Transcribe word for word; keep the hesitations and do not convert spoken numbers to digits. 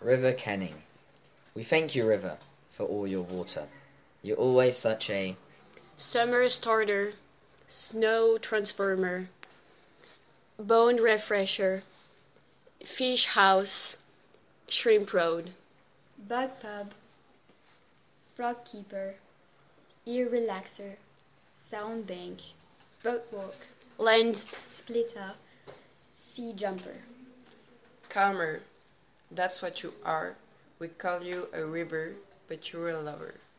River Kenning. We thank you, River, for all your water. You're always such a Summer starter, snow transformer, bone refresher, fish house, shrimp road, bug pub, frog keeper, ear relaxer, sound bank, boat walk, land splitter, sea jumper. Calmer, that's what you are. We call you a river, but you're a lover.